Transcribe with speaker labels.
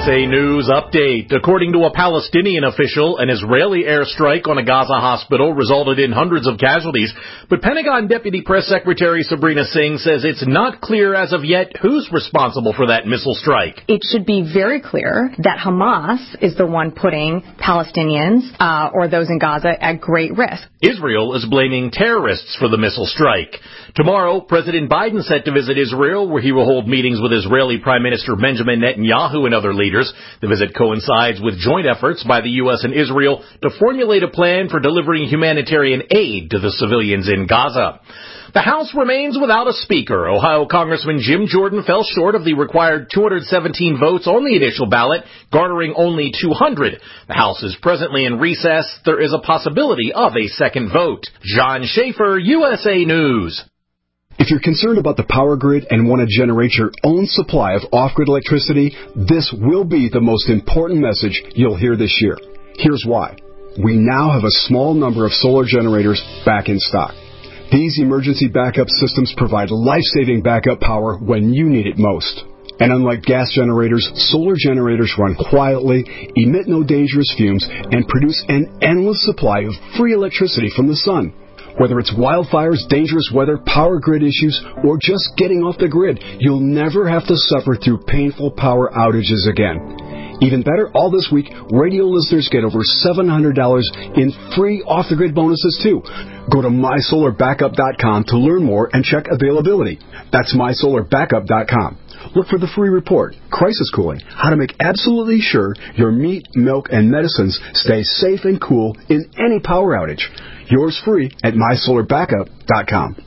Speaker 1: USA News update. According to a Palestinian official, an Israeli airstrike on a Gaza hospital resulted in hundreds of casualties. But Pentagon Deputy Press Secretary Sabrina Singh says it's not clear as of yet who's responsible for that missile strike.
Speaker 2: It should be very clear that Hamas is the one putting Palestinians or those in Gaza at great risk.
Speaker 1: Israel is blaming terrorists for the missile strike. Tomorrow, President Biden set to visit Israel, where he will hold meetings with Israeli Prime Minister Benjamin Netanyahu and other leaders. The visit coincides with joint efforts by the U.S. and Israel to formulate a plan for delivering humanitarian aid to the civilians in Gaza. The House remains without a speaker. Ohio Congressman Jim Jordan fell short of the required 217 votes on the initial ballot, garnering only 200. The House is presently in recess. There is a possibility of a second vote. John Schaefer, USA News.
Speaker 3: If you're concerned about the power grid and want to generate your own supply of off-grid electricity, this will be the most important message you'll hear this year. Here's why. We now have a small number of solar generators back in stock. These emergency backup systems provide life-saving backup power when you need it most. And unlike gas generators, solar generators run quietly, emit no dangerous fumes, and produce an endless supply of free electricity from the sun. Whether it's wildfires, dangerous weather, power grid issues, or just getting off the grid, you'll never have to suffer through painful power outages again. Even better, all this week, radio listeners get over $700 in free off-the-grid bonuses, too. Go to mysolarbackup.com to learn more and check availability. That's mysolarbackup.com. Look for the free report, Crisis Cooling, how to make absolutely sure your meat, milk, and medicines stay safe and cool in any power outage. Yours free at mysolarbackup.com.